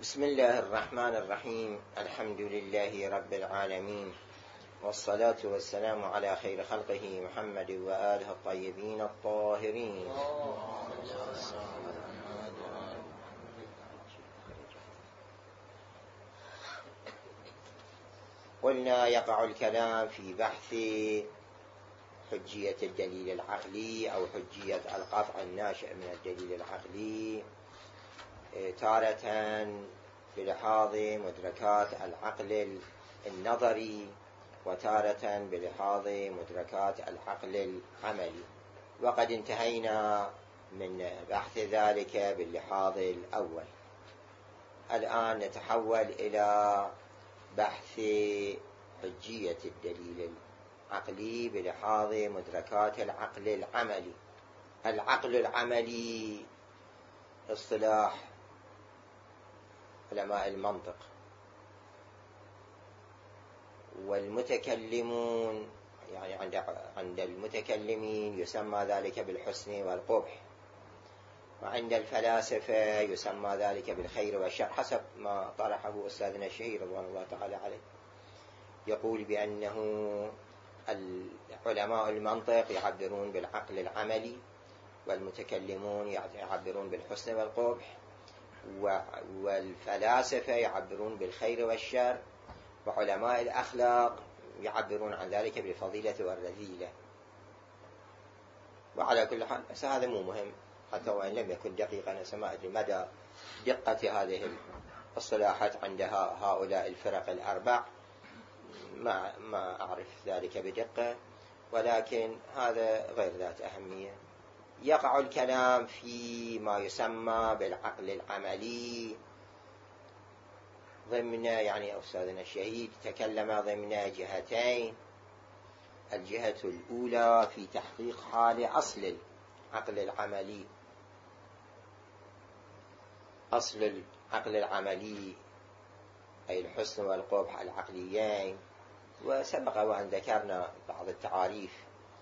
بسم الله الرحمن الرحيم. الحمد لله رب العالمين، والصلاة والسلام على خير خلقه محمد وآله الطيبين الطاهرين. قلنا يقع الكلام في بحث حجية الدليل العقلي أو حجية القطع الناشئ من الدليل العقلي، تارة بلحاظ مدركات العقل النظري، وتارة بلحاظ مدركات العقل العملي. وقد انتهينا من بحث ذلك باللحاظ الأول. الآن نتحول إلى بحث حجية الدليل العقلي بلحاظ مدركات العقل العملي. العقل العملي اصطلاح علماء المنطق، والمتكلمون يعني عند المتكلمين يسمى ذلك بالحسن والقبح، وعند الفلاسفة يسمى ذلك بالخير والشر، حسب ما طرحه أستاذنا الشهير رضوان الله تعالى عليه. يقول بأنه علماء المنطق يعبرون بالعقل العملي، والمتكلمون يعبرون بالحسن والقبح، والفلاسفة يعبرون بالخير والشر، وعلماء الأخلاق يعبرون عن ذلك بالفضيلة والرذيلة. وعلى كل حال هذا مو مهم، حتى وإن لم يكن دقيقا. ما أدري مدى دقة هذه الصلاحات عند هؤلاء الفرق الأربع، ما أعرف ذلك بدقة، ولكن هذا غير ذات أهمية. يقع الكلام في ما يسمى بالعقل العملي ضمن، يعني أستاذنا الشهيد تكلم ضمن جهتين. الجهة الأولى في تحقيق حال أصل العقل العملي. أصل العقل العملي أي الحسن والقبح العقليين. وسبق وأن ذكرنا بعض التعاريف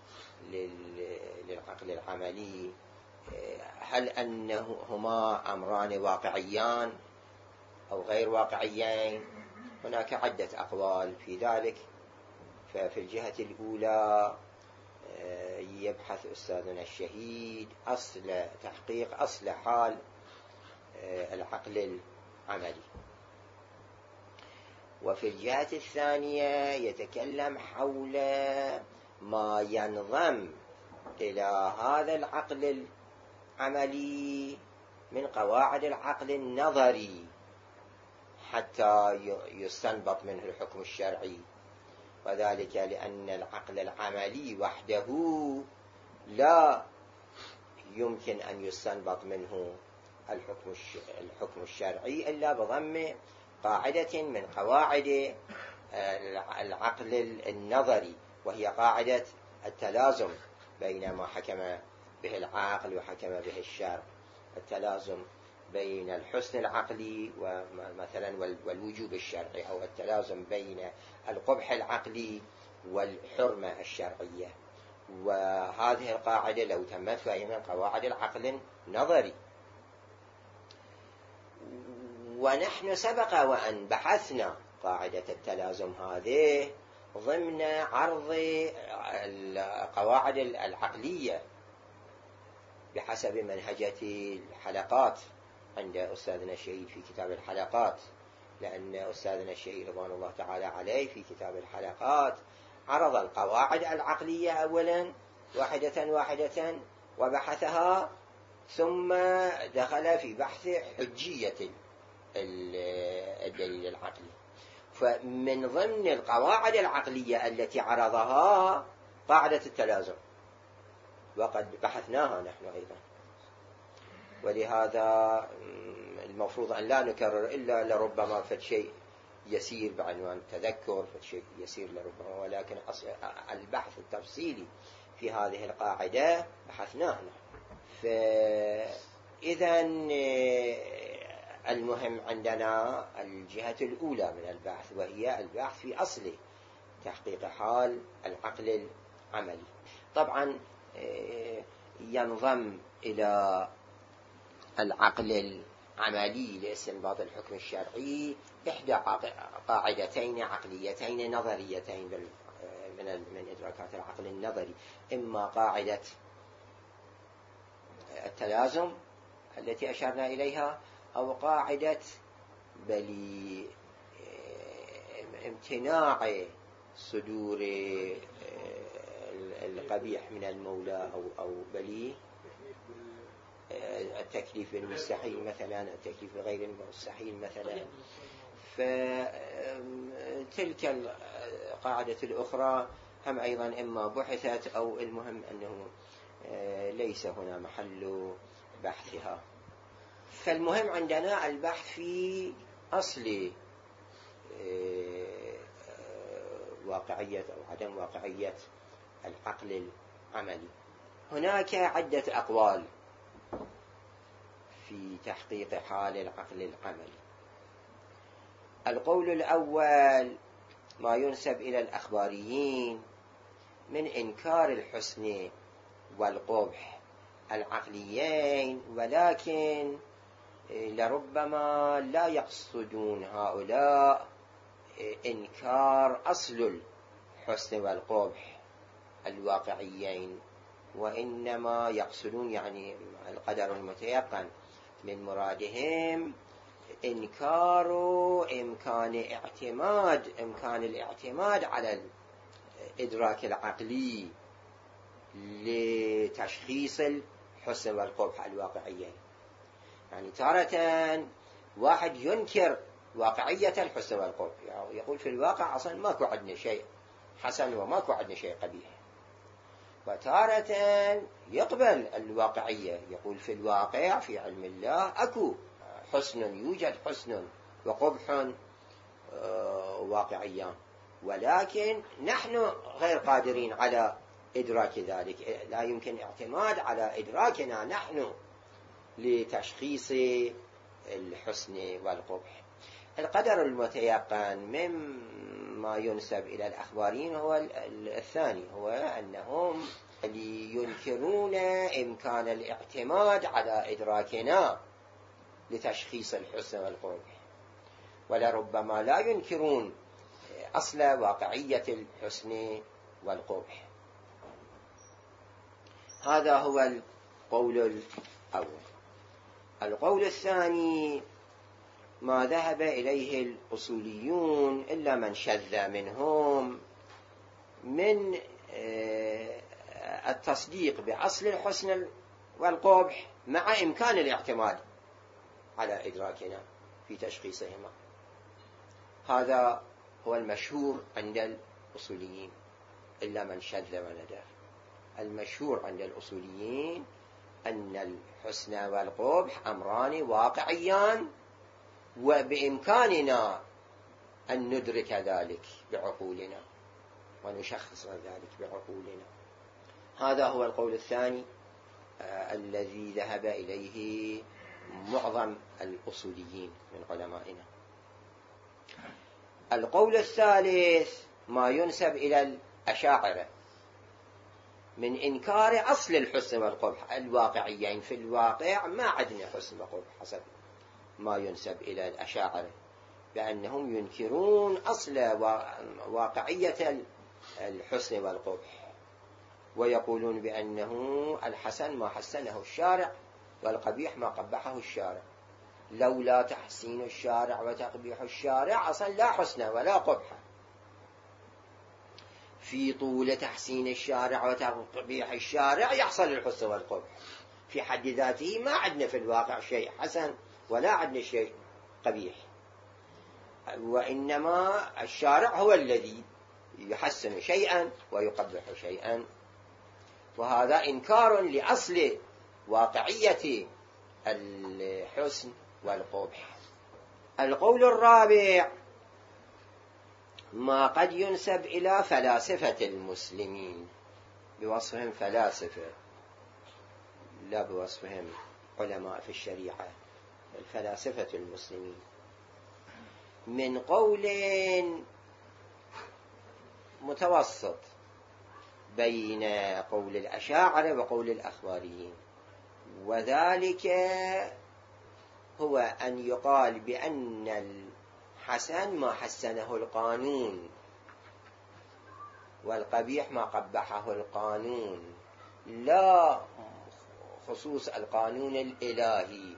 للعقل العملي، هل أنهما أمران واقعيان أو غير واقعيين؟ هناك عدة أقوال في ذلك. ففي الجهة الأولى يبحث أستاذنا الشهيد تحقيق أصل حال العقل العملي، وفي الجهة الثانية يتكلم حول ما ينضم إلى هذا العقل العملي من قواعد العقل النظري حتى يستنبط منه الحكم الشرعي. وذلك لأن العقل العملي وحده لا يمكن أن يستنبط منه الحكم الشرعي إلا بضم قاعدة من قواعد العقل النظري، وهي قاعدة التلازم بين ما حكم به العقل وحكم به الشرع. التلازم بين الحسن العقلي ومثلا والوجوب الشرعي، أو التلازم بين القبح العقلي والحرمة الشرعية. وهذه القاعدة لو تمت فهي من قواعد العقل النظري. ونحن سبق وأن بحثنا قاعدة التلازم هذه ضمن عرض القواعد العقلية بحسب منهجة الحلقات عند أستاذنا الشهيد في كتاب الحلقات. لأن أستاذنا الشهيد رضوان الله تعالى عليه في كتاب الحلقات عرض القواعد العقلية أولا واحدة واحدة وبحثها، ثم دخل في بحث حجية الدليل العقلي. فمن ضمن القواعد العقلية التي عرضها قاعدة التلازم، وقد بحثناها نحن أيضا. ولهذا المفروض أن لا نكرر إلا لربما فشيء يسير بعنوان تذكر، فشيء يسير لربما، ولكن البحث التفصيلي في هذه القاعدة بحثناه نحن. فإذا المهم عندنا الجهة الأولى من البحث، وهي البحث في أصل تحقيق حال العقل العملي. طبعا ينضم إلى العقل عملي لاستنباط الحكم الشرعي إحدى قاعدتين عقليتين نظريتين من إدراكات العقل النظري، إما قاعدة التلازم التي أشرنا إليها، أو قاعدة بل امتناع صدور القبيح من المولى أو بل التكليف بالمستحيل مثلا، التكليف بغير المستحيل مثلا. فتلك القاعدة الأخرى هم أيضا إما بحثت أو المهم أنه ليس هنا محل بحثها. فالمهم عندنا البحث في أصل واقعية أو عدم واقعية العقل العملي. هناك عدة أقوال في تحقيق حال العقل العملي. القول الأول ما ينسب إلى الأخباريين من إنكار الحسن والقبح العقليين، ولكن لربما لا يقصدون هؤلاء إنكار أصل الحسن والقبح الواقعيين، وإنما يقصدون يعني القدر المتيقن من مرادهم إنكار إمكان الاعتماد على الإدراك العقلي لتشخيص الحسن والقبح الواقعيين. يعني تارة واحد ينكر واقعية الحسن والقبح، يعني يقول في الواقع أصلا ماكو عندنا شيء حسن وماكو عندنا شيء قبيح. وتارة يقبل الواقعية، يقول في الواقع في علم الله أكو حسن، يوجد حسن وقبح واقعيان، ولكن نحن غير قادرين على إدراك ذلك، لا يمكن اعتماد على إدراكنا نحن لتشخيص الحسن والقبح. القدر المتيقن مما ينسب إلى الأخباريين هو الثاني، هو أنهم ينكرون إمكان الاعتماد على إدراكنا لتشخيص الحسن والقبح، ولربما لا ينكرون أصل واقعية الحسن والقبح. هذا هو القول الأول. القول الثاني ما ذهب إليه الأصوليون إلا من شذ منهم من التصديق بأصل الحسن والقبح مع إمكان الاعتماد على إدراكنا في تشخيصهما. هذا هو المشهور عند الأصوليين إلا من شذ وندر. المشهور عند الأصوليين أن الحسن والقبح أمران واقعيان، وبإمكاننا أن ندرك ذلك بعقولنا ونشخص ذلك بعقولنا. هذا هو القول الثاني الذي ذهب إليه معظم الأصوليين من علمائنا. القول الثالث ما ينسب إلى الأشاعرة من إنكار أصل الحسن والقبح الواقعيين. في الواقع ما عندنا حسن وقبح حسب ما ينسب إلى الأشاعرة، بأنهم ينكرون أصل واقعية الحسن والقبح، ويقولون بأنه الحسن ما حسنه الشارع والقبيح ما قبحه الشارع. لولا تحسين الشارع وتقبيح الشارع أصلا لا حسن ولا قبح. في طول تحسين الشارع وتقبيح الشارع يحصل الحسن والقبح. في حد ذاته ما عندنا في الواقع شيء حسن ولا عندنا شيء قبيح، وإنما الشارع هو الذي يحسن شيئا ويقبح شيئا. وهذا إنكار لأصل واقعية الحسن والقبح. القول الرابع ما قد ينسب إلى فلاسفة المسلمين بوصفهم فلاسفة لا بوصفهم علماء في الشريعة، الفلاسفة المسلمين، من قول متوسط بين قول الأشاعرة وقول الأخباريين، وذلك هو أن يقال بأن الحسن ما حسنه القانون والقبيح ما قبحه القانون، لا خصوص القانون الإلهي.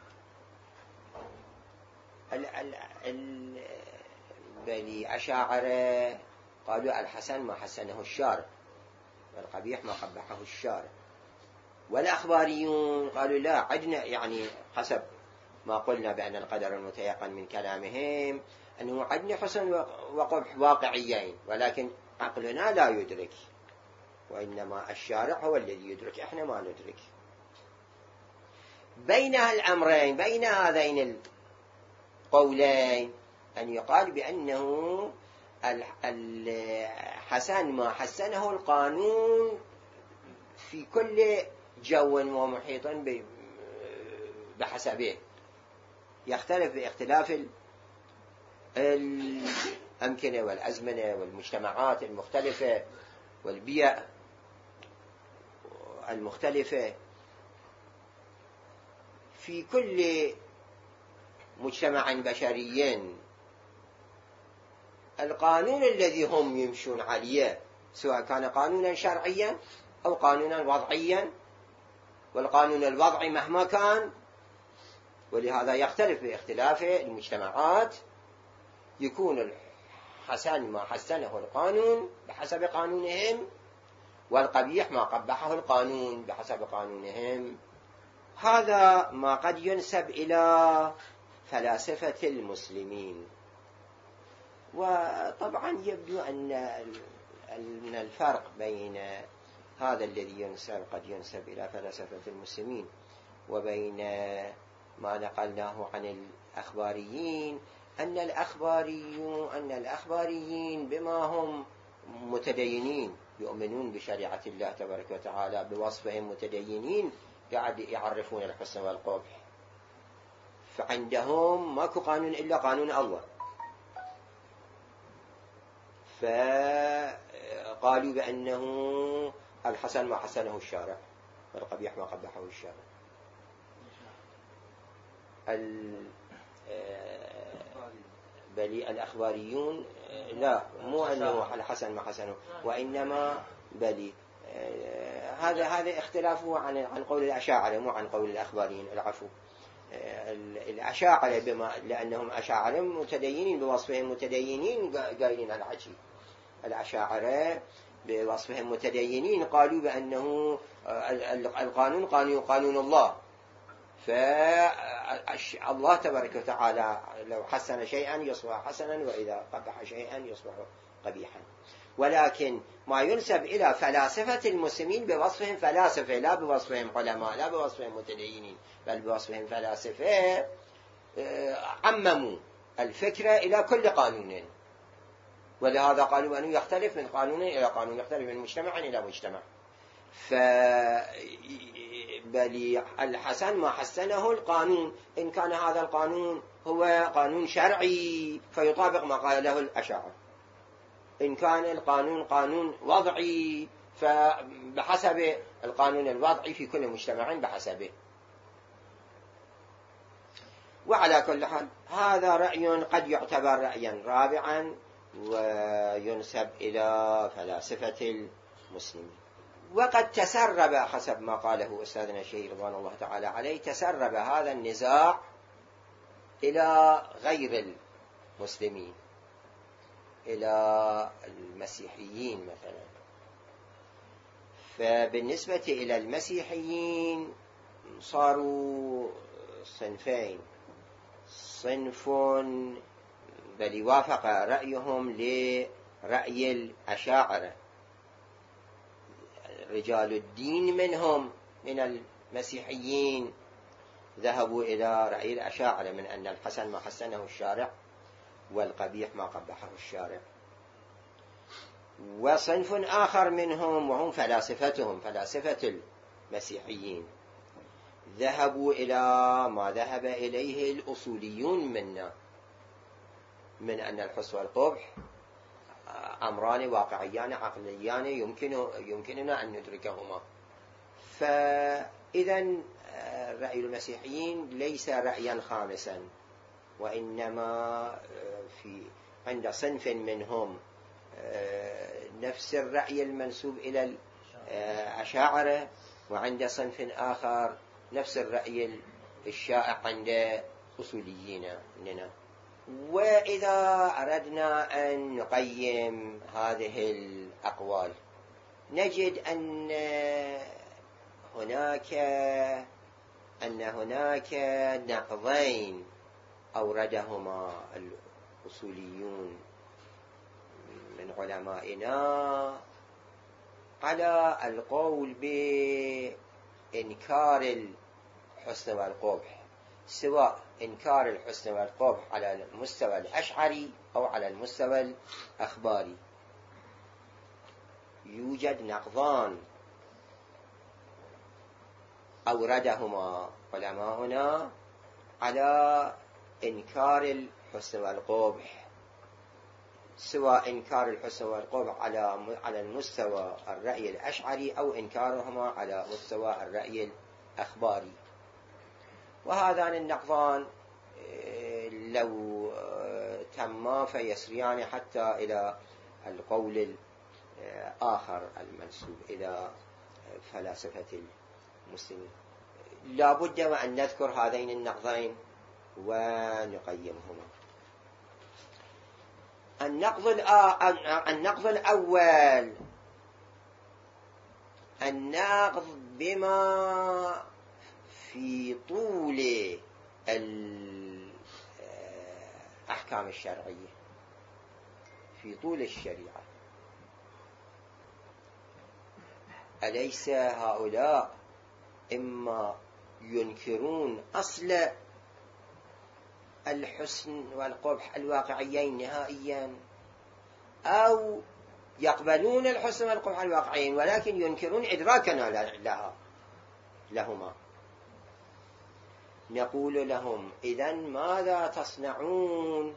بل أشاعرة قالوا الحسن ما حسنه الشارع والقبيح ما قبحه الشارع، والأخباريون قالوا لا، عدنا يعني حسب ما قلنا بأن القدر المتيقن من كلامهم أنه عدنا حسن وقبح واقعيين، ولكن عقلنا لا يدرك، وإنما الشارع هو الذي يدرك، إحنا ما ندرك. بين الأمرين، بين هذين القولين، أن يقال بأنه الحسن ما حسنه القانون في كل جو ومحيط بحسبه، يختلف باختلاف الأمكنة والأزمنة والمجتمعات المختلفة والبيئة المختلفة. في كل مجتمع بشري القانون الذي هم يمشون عليه سواء كان قانونا شرعيا أو قانونا وضعيا، والقانون الوضعي مهما كان، ولهذا يختلف باختلاف المجتمعات، يكون الحسن ما حسنه القانون بحسب قانونهم، والقبيح ما قبحه القانون بحسب قانونهم. هذا ما قد ينسب إلى فلاسفة المسلمين. وطبعا يبدو أن الفرق بين هذا الذي قد ينسب إلى فلاسفة المسلمين وبين ما نقلناه عن الأخباريين، أن الأخباريين بما هم متدينين يؤمنون بشريعة الله تبارك وتعالى، بوصفهم متدينين قاعد يعرفون الحسن والقبح، فعندهم ماكو قانون إلا قانون الله، فقالوا بأنه الحسن ما حسنه الشارع والقبيح ما قبحه الشارع. بل الأخباريون لا، مو أنه الحسن ما حسنه، وإنما بل هذا اختلافه عن قول الأشاعرة مو عن قول الأخباريين، العفو. الأشاعرة لأنهم أشاعرة متدينين بوصفهم متدينين قايلين العجيب. الأشاعرة بوصفهم متدينين قالوا بأنه القانون قانون الله، فالله تبارك وتعالى لو حسن شيئا يصبح حسنا، وإذا قبح شيئا يصبح قبيحا. ولكن ما ينسب إلى فلاسفة المسلمين بوصفهم فلاسفة، لا بوصفهم علماء، لا بوصفهم متدينين، بل بوصفهم فلاسفة، عمموا الفكرة إلى كل قانون، ولهذا قالوا أنه يختلف من قانون إلى قانون، يختلف من مجتمع إلى مجتمع. بل الحسن ما حسنه القانون، إن كان هذا القانون هو قانون شرعي فيطابق ما قاله الأشاعرة، إن كان القانون قانون وضعي فبحسب القانون الوضعي في كل مجتمع بحسبه. وعلى كل حال هذا رأي قد يعتبر رأيا رابعا وينسب إلى فلاسفة المسلمين. وقد تسرب حسب ما قاله أستاذنا الشيخ رضوان الله تعالى عليه، تسرب هذا النزاع إلى غير المسلمين، إلى المسيحيين مثلا. فبالنسبة إلى المسيحيين صاروا صنفين، صنف بل وافق رأيهم لرأي الأشاعرة، رجال الدين منهم من المسيحيين ذهبوا إلى رأي الأشاعرة من أن الحسن ما حسنه الشارع والقبيح ما قبحه الشارع. وصنف آخر منهم وهم فلاسفتهم، فلاسفة المسيحيين، ذهبوا إلى ما ذهب إليه الأصوليون منا، من أن الحسن والقبح أمران واقعيان عقليان يمكننا أن ندركهما. فإذا رأي المسيحيين ليس رأيا خامسا، وإنما عند صنف منهم نفس الرأي المنسوب إلى الأشاعرة، وعند صنف آخر نفس الرأي الشائع عند أصوليين لنا. وإذا أردنا أن نقيم هذه الأقوال نجد أن هناك نقضين أوردهما الأصوليون من علمائنا على القول بإنكار الحسن والقبح، سواء إنكار الحسن والقبح على المستوى الأشعري أو على المستوى الأخباري. يوجد نقضان أوردهما علماؤنا على إنكار الحسن والقبح، سواء إنكار الحسن والقبح على المستوى الرأي الأشعري أو إنكارهما على مستوى الرأي الأخباري. وهذان النقضان لو تما فيسريان حتى إلى القول الآخر المنسوب إلى فلاسفة المسلمين. لا بد وأن نذكر هذين النقضين ونقيمهما. النقض الأول النقض بما في طول الأحكام الشرعية، في طول الشريعة. أليس هؤلاء إما ينكرون أصل الحسن والقبح الواقعيين نهائيا، أو يقبلون الحسن والقبح الواقعيين ولكن ينكرون إدراكنا لهما؟ نقول لهم إذن ماذا تصنعون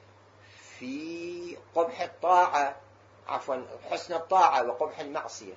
في قبح الطاعة، حسن الطاعة وقبح المعصية؟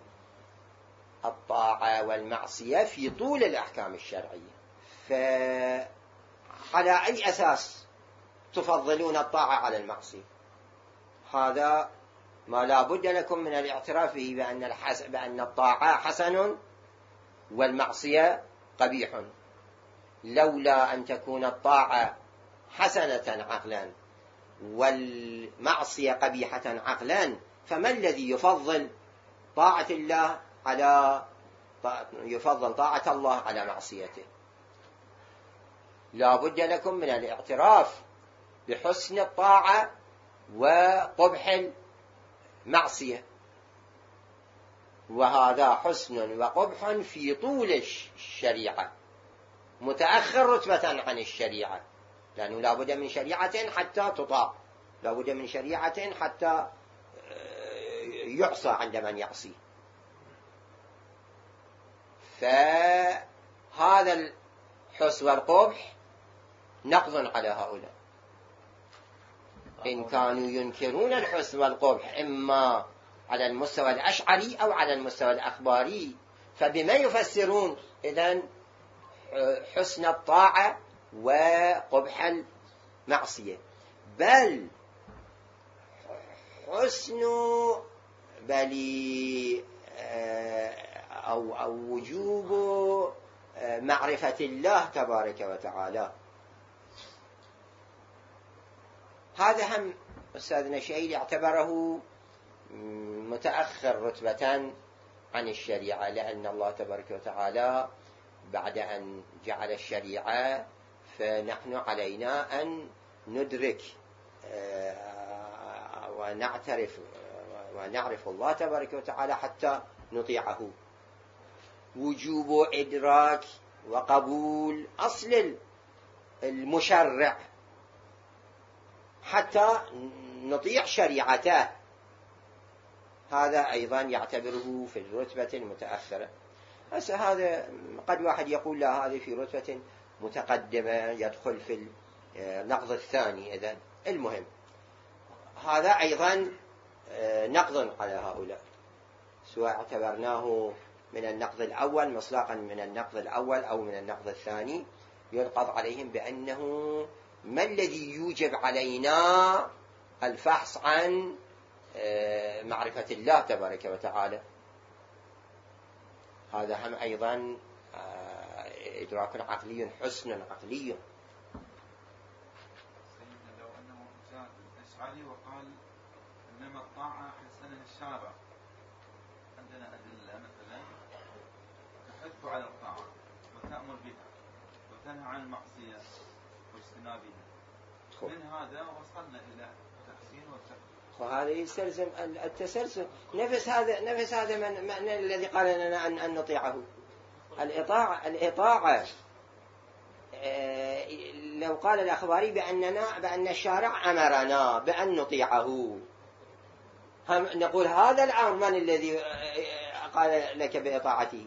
الطاعة والمعصية في طول الأحكام الشرعية، فعلى أي أساس تفضلون الطاعة على المعصية؟ هذا ما لا بد لكم من الاعتراف به، بأن الطاعة حسن والمعصية قبيح. لولا أن تكون الطاعة حسنة عقلا والمعصية قبيحة عقلا، فما الذي يفضل طاعة الله يفضل طاعة الله على معصيته؟ لا بد لكم من الاعتراف بحسن الطاعة وقبح المعصية، وهذا حسن وقبح في طول الشريعة، متأخر رتبة عن الشريعة، لأنه لا بد من شريعة حتى تطاع، لا بد من شريعة حتى يعصى عند من يعصي. فهذا الحسن والقبح نقض على هؤلاء إن كانوا ينكرون الحسن والقبح إما على المستوى الأشعري أو على المستوى الأخباري، فبما يفسرون إذن حسن الطاعة وقبح المعصية؟ بل أو وجوب معرفة الله تبارك وتعالى. هذا هم أستاذنا الشهيد يعتبره متأخر رتبة عن الشريعة، لأن الله تبارك وتعالى بعد أن جعل الشريعة فنحن علينا أن ندرك ونعرف الله تبارك وتعالى حتى نطيعه. وجوب إدراك وقبول أصل المشرع حتى نطيع شريعته، هذا أيضا يعتبره في الرتبة المتأخرة. بس هذا قد واحد يقول لا، هذه في رتبة متقدمة يدخل في النقض الثاني. إذن المهم هذا أيضا نقض على هؤلاء، سواء اعتبرناه من النقض الأول مصداقا من النقض الأول أو من النقض الثاني، ينقض عليهم بأنه ما الذي يوجب علينا الفحص عن معرفة الله تبارك وتعالى. هذا هم أيضا إدراك عقلي، حسن عقلي. لو أنه جاء الأشعري وقال إنما الطاعة حسنها الشارع، عندنا أدلة مثلا تحث على الطاعة وتأمر بها وتنهى عن المعصية واجتنابها، من هذا وصلنا إلى التحسين والتقدير. وهذا يستلزم التسلسل، نفس هذا من الذي قال لنا أن نطيعه. الإطاعة لو قال الأخباري بأن الشارع أمرنا بأن نطيعه، هم نقول هذا الأمر من الذي قال لك بإطاعته؟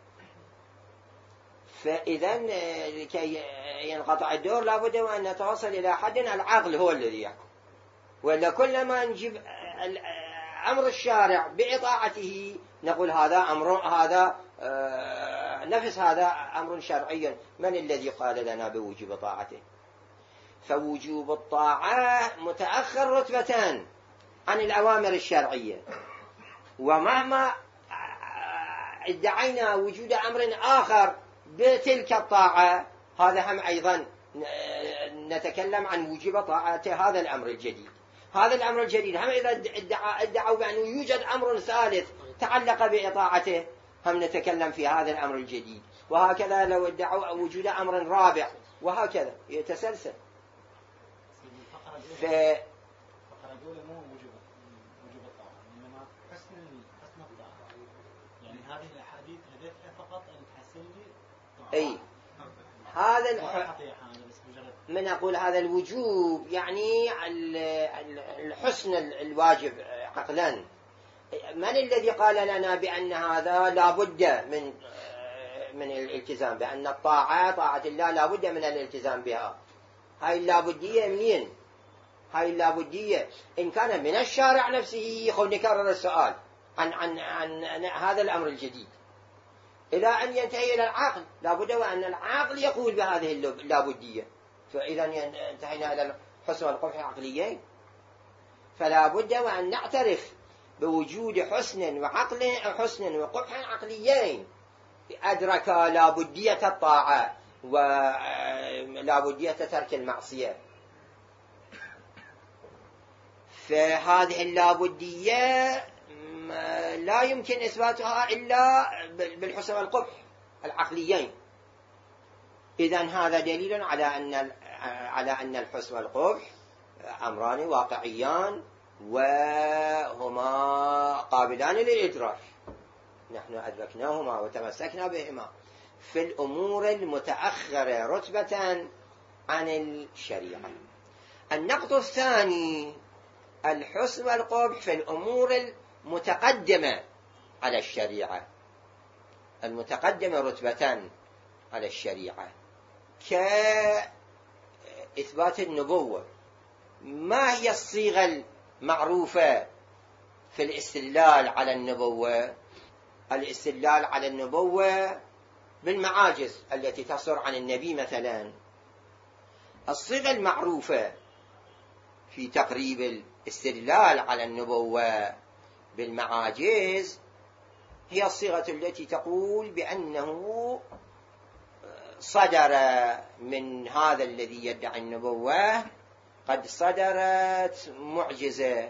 فإذا لكي ينقطع الدور لابد أن نتوصل إلى حد العقل هو الذي يحكم، ولا كلما نجيب أمر الشارع بإطاعته نقول هذا أمر، هذا نفس هذا أمر شرعي، من الذي قال لنا بوجوب طاعته؟ فوجوب الطاعة متأخر رتبة عن الأوامر الشرعية، ومهما ادعينا وجود أمر آخر بتلك الطاعة هذا هم أيضا نتكلم عن وجوب طاعة هذا الأمر الجديد. هذا الأمر الجديد هم إذا ادعوا بأنه يوجد أمر ثالث تعلق بإطاعته هم نتكلم في هذا الأمر الجديد، وهكذا لو ادعوا وجود أمر رابع وهكذا يتسلسل. فقرة الأولى مو وجوب الطاعة، إنما حسن الطاعة، يعني هذه الأحاديث هدفها فقط أن تحسن لي الطاعة. أي هذا من أقول هذا الوجوب يعني الحسن الواجب عقلا. من الذي قال لنا بأن هذا لا بد من الالتزام، بأن طاعة الله لا بد من الالتزام بها؟ هاي اللابدية منين؟ هاي اللابدية إن كان من الشارع نفسه خذ نكرر السؤال عن هذا الأمر الجديد إلى أن ينتهي إلى العقل، لابد وأن العقل يقول بهذه اللابدية. فإذا انتهينا إلى الحسن والقبح العقليين، فلا بد وأن نعترف بوجود حسن وقبح عقليين أدرك لابدية الطاعة ولابدية ترك المعصية. فهذه اللابدية لا يمكن إثباتها إلا بالحسن والقبح العقليين. إذن هذا دليل على أن الحسن والقبح أمران واقعيان وهما قابلان للإدراك، نحن أدركناهما وتمسكنا بهما في الأمور المتأخرة رتبة عن الشريعة. النقط الثاني الحسن والقبح في الأمور المتقدمة على الشريعة، المتقدمة رتبة على الشريعة، كإثبات النبوة. ما هي الصيغة المعروفة في الاستدلال على النبوة؟ الاستدلال على النبوة بالمعاجز التي تصدر عن النبي مثلا. الصيغة المعروفة في تقريب الاستدلال على النبوة بالمعاجز هي الصيغة التي تقول بأنه صدر من هذا الذي يدعي النبوة قد صدرت معجزة،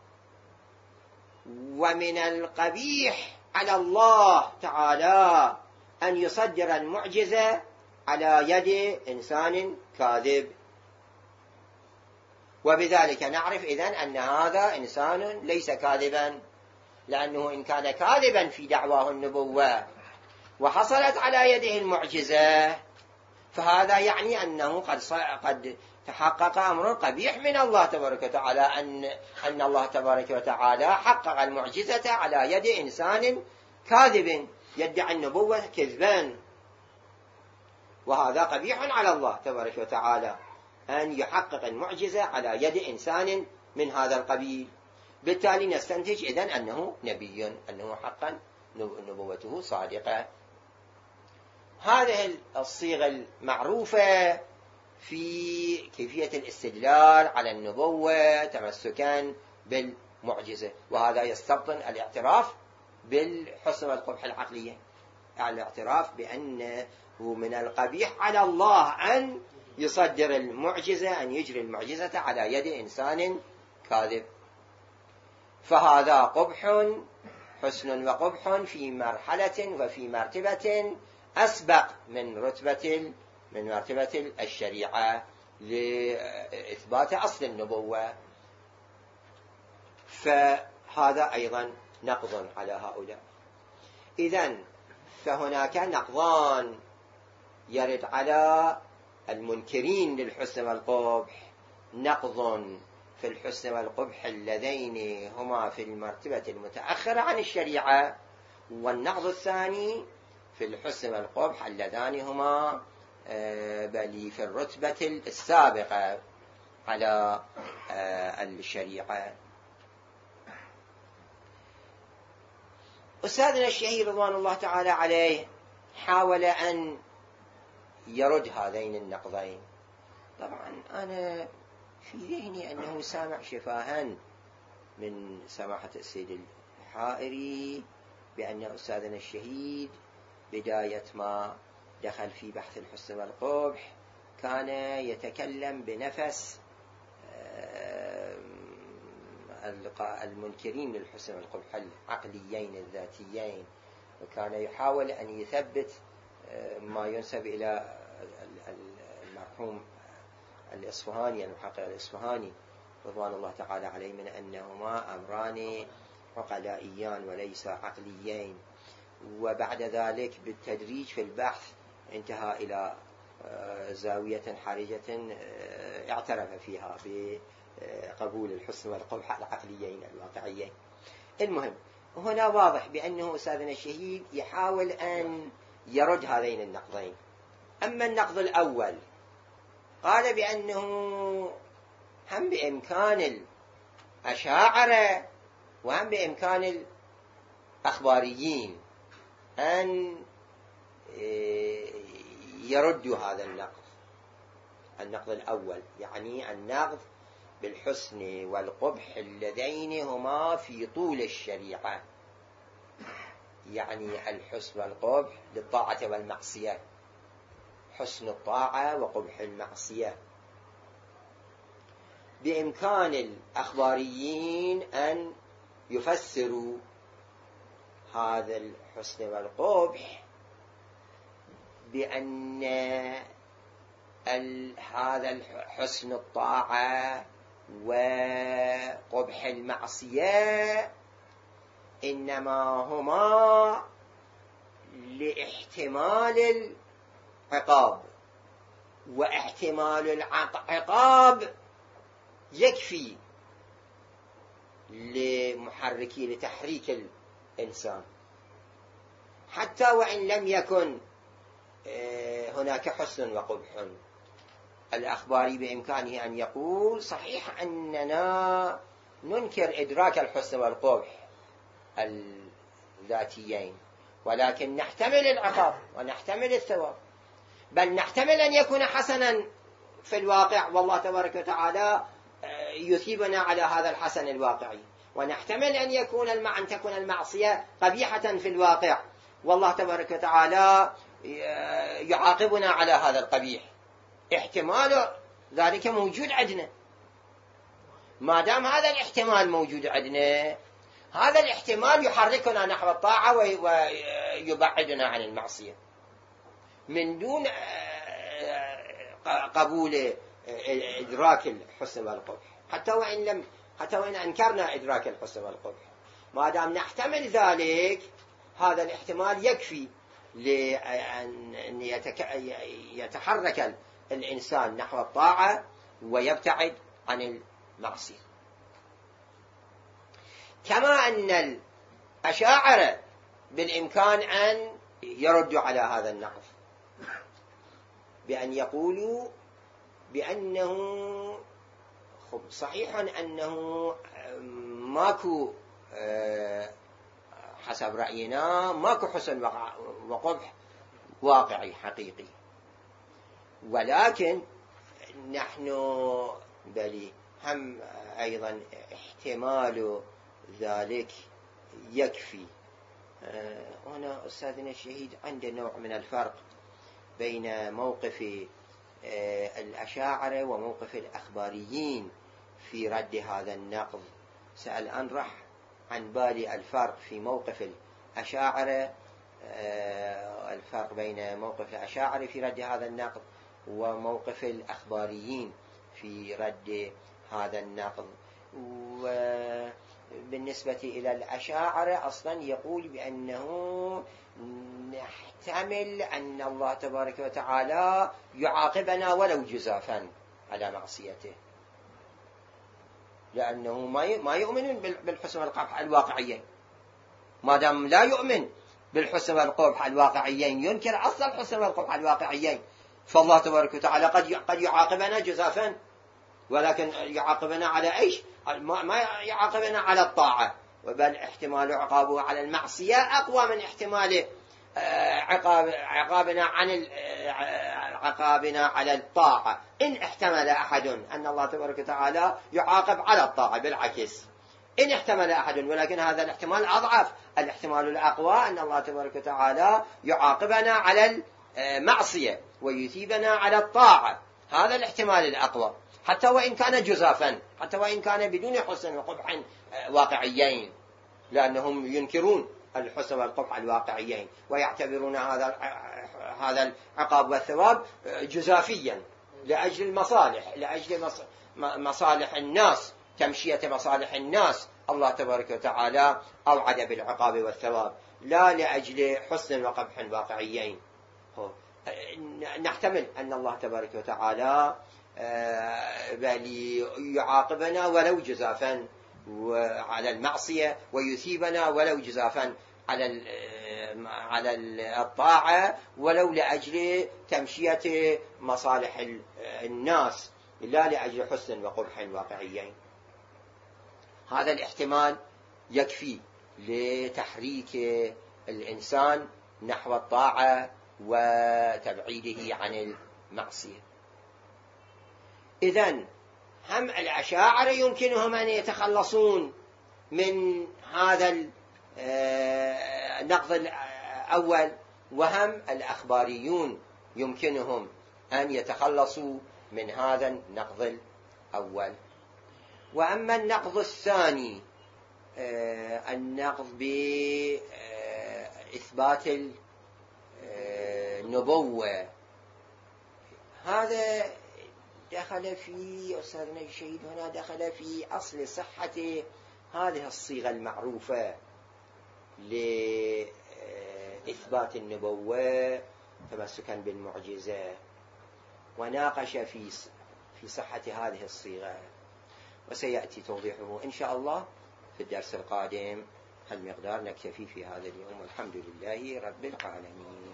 ومن القبيح على الله تعالى أن يصدر المعجزة على يد إنسان كاذب. وبذلك نعرف إذن أن هذا إنسان ليس كاذبا، لأنه إن كان كاذبا في دعواه النبوة وحصلت على يده المعجزة فهذا يعني أنه قد تحقق أمر قبيح من الله تبارك وتعالى، أن الله تبارك وتعالى حقق المعجزة على يد إنسان كاذب يدعي النبوة كذبا، وهذا قبيح على الله تبارك وتعالى أن يحقق المعجزة على يد إنسان من هذا القبيل. بالتالي نستنتج إذن أنه نبي، أنه حقا نبوته صادقة. هذه الصيغة المعروفة في كيفية الاستدلال على النبوة تمسكا بالمعجزة، وهذا يستبطن الاعتراف بالحسن والقبح العقلية، الاعتراف بأنه من القبيح على الله أن يصدر المعجزة، أن يجري المعجزة على يد إنسان كاذب. فهذا قبح، حسن وقبح في مرحلة وفي مرتبة أسبق من مرتبة الشريعة لإثبات أصل النبوة. فهذا أيضا نقض على هؤلاء. إذن فهناك نقضان يرد على المنكرين للحسن والقبح، نقض في الحسن والقبح اللذين هما في المرتبة المتأخرة عن الشريعة، والنقض الثاني في الحسن والقبح اللذان هما بل في الرتبة السابقة على الشريعة. أستاذنا الشهيد رضوان الله تعالى عليه حاول أن يرد هذين النقضين. طبعا أنا في ذهني أنه سامع شفاها من سماحة السيد الحائري بأن أستاذنا الشهيد بداية ما دخل في بحث الحسن والقبح كان يتكلم بنفس المنكرين للحسن والقبح العقليين الذاتيين، وكان يحاول أن يثبت ما ينسب إلى المرحوم الإصفهاني، المحقق الإصفهاني رضوان الله تعالى عليه، من أنهما أمران عقلائيان وليس عقليين. وبعد ذلك بالتدريج في البحث انتهى إلى زاوية حرجة اعترف فيها بقبول الحسن والقبح العقليين الواقعيين. المهم هنا واضح بأنه أستاذنا الشهيد يحاول أن يرد هذين النقضين. أما النقض الأول قال بأنه هم بإمكان الأشاعرة وهم بإمكان الأخباريين أن يردوا هذا النقض الأول، يعني النقض بالحسن والقبح اللذين هما في طول الشريعة، يعني الحسن والقبح للطاعة والمعصية، حسن الطاعة وقبح المعصية. بإمكان الأخباريين أن يفسروا هذا الحسن والقبح بأن هذا الحسن الطاعة وقبح المعصية إنما هما لاحتمال العقاب، واحتمال العقاب يكفي لتحريك الإنسان، حتى وإن لم يكن هناك حسن وقبح. الأخباري بإمكانه أن يقول صحيح أننا ننكر إدراك الحسن والقبح الذاتيين، ولكن نحتمل العقاب ونحتمل الثواب، بل نحتمل أن يكون حسنا في الواقع والله تبارك وتعالى يثيبنا على هذا الحسن الواقعي، ونحتمل أن تكون المعصية قبيحة في الواقع والله تبارك وتعالى يعاقبنا على هذا القبيح. احتمال ذلك موجود عندنا. ما دام هذا الاحتمال موجود عندنا، هذا الاحتمال يحركنا نحو الطاعة ويبعدنا عن المعصية من دون قبول إدراك الحسن والقبح، حتى وإن أنكرنا إدراك الحسن والقبح. ما دام نحتمل ذلك، هذا الاحتمال يكفي لأن يتحرك الإنسان نحو الطاعة ويبتعد عن المعصية. كما أن الأشاعرة بالإمكان أن يردوا على هذا النقض بأن يقولوا بأنه صحيح أنه ماكو حسب رأينا ماكو حسن وقبح واقعي حقيقي، ولكن نحن بل هم أيضا احتمال ذلك يكفي. هنا أستاذنا الشهيد عنده نوع من الفرق بين موقف الأشاعرة وموقف الأخباريين في رد هذا النقض. سأل أنرح عن بالي الفرق في موقف الأشاعرة، الفرق بين موقف الأشاعرة في رد هذا النقض وموقف الأخباريين في رد هذا النقض. وبالنسبة إلى الأشاعرة أصلا يقول بأنه نحتمل أن الله تبارك وتعالى يعاقبنا ولو جزافا على معصيته، لأنه ما يؤمن بالحسن والقبح الواقعيين. ما دام لا يؤمن بالحسن والقبح الواقعيين، ينكر أصل الحسن والقبح الواقعيين، فالله تبارك وتعالى قد يعاقبنا جزافا، ولكن يعاقبنا على إيش؟ ما يعاقبنا على الطاعة، بل احتمال عقابه على المعصية أقوى من احتمال عقابنا على الطاعة. إن احتمل أحد أن الله تبارك وتعالى يعاقب على الطاعة، بالعكس إن احتمل أحد، ولكن هذا الاحتمال أضعف. الاحتمال الأقوى أن الله تبارك وتعالى يعاقبنا على المعصية ويثيبنا على الطاعة، هذا الاحتمال الأقوى، حتى وإن كان جزافا، حتى وإن كان بدون حسن وقبح واقعيين، لأنهم ينكرون الحسن والقبح الواقعيين ويعتبرون هذا العقاب والثواب جزافيا لأجل المصالح، لأجل مصالح الناس، تمشية مصالح الناس. الله تبارك وتعالى أوعد بالعقاب والثواب، لا لأجل حسن وقبح واقعيين. نحتمل أن الله تبارك وتعالى بل يعاقبنا ولو جزافا على المعصية، ويثيبنا ولو جزافا على الطاعة، ولو لأجل تمشية مصالح الناس، لا لأجل حسن وقبح واقعيين. هذا الاحتمال يكفي لتحريك الإنسان نحو الطاعة وتبعيده عن المعصية. إذن هم الأشاعرة يمكنهم أن يتخلصون من هذا النقض الأول، وهم الأخباريون يمكنهم أن يتخلصوا من هذا النقض الأول. وأما النقض الثاني، النقض بإثبات النبوة، هذا دخل في أستاذنا الشهيد هنا دخل في أصل صحة هذه الصيغة المعروفة لإثبات النبوة تمسكا بالمعجزة، وناقش في صحة هذه الصيغة، وسيأتي توضيحه إن شاء الله في الدرس القادم. هالمقدار نكتفي في هذا اليوم، والحمد لله رب العالمين.